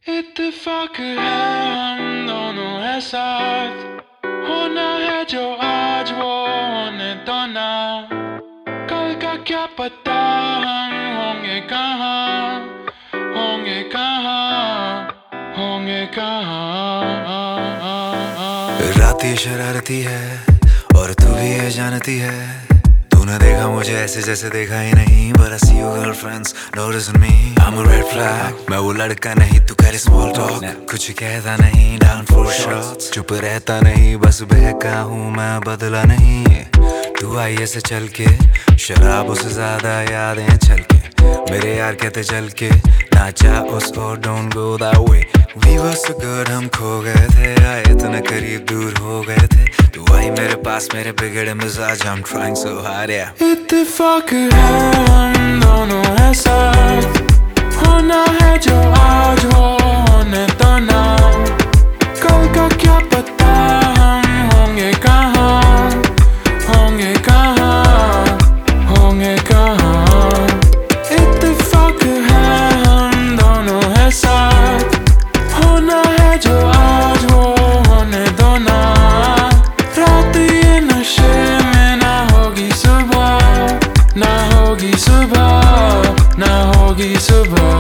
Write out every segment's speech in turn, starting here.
इत्तेफाक है हम दोनों है साथ, होना है जो आज वो होने तो ना। कल का क्या पता हम होंगे कहाँ, होंगे कहाँ, होंगे कहाँ। रात ये शरारती है और तू भी ये जानती है। तूने देखा मुझे ऐसे जैसे देखा ही नहीं। But I see your girlfriends noticing me. I'm a red flag, मैं वो लड़का नहीं तू करे small talk। कुछ कहता नहीं down for shots, चुप रहता नहीं बस बहका हूँ मैं बदला नहीं। तू आई ऐसे चल के शराबों से ज्यादा यादें छल के, मेरे यार कहते चल के नाचा उस और don't go that way। We were so good हम खो गए थे, आए इतने करीब दूर हो गए थे। तू आई मेरे पास मेरे बिगड़े मिजाज, I'm trying so hard yeah। इत्तेफाक है हम दोनों है साथ, होना है जो आज वो होने तो ना। कल का क्या पता हम होंगे कहाँ, होंगे कहाँ, होंगे कहाँ। इत्तेफाक है हम दोनों है साथ, होना है जो आज वो होने दो ना। रात ये नशे में ना होगी सुबह, ना होगी सुबह, ना होगी सुबह।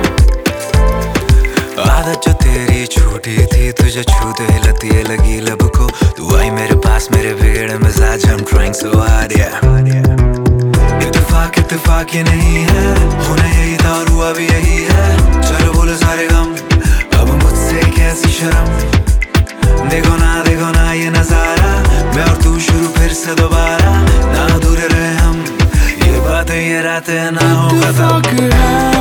आदत जो तेरी छूटी थी तुझे छूते ही लती लगी लब को। तू आई मेरे पास मेरे बिगड़े मिजाज, I'm trying so hard yeah। इत्तेफाक इत्तेफाक ये नहीं है, होना यही था और हुआ भी यही है। चलो बोलो सारे गम अब मुझसे कैसी शर्म। देखो ना ये नजारा, मैं और तू शुरू फिर से दोबारा। ना दूर रहे हम, ये बातें ये रातें ना हो खत्म। इत्तेफाक है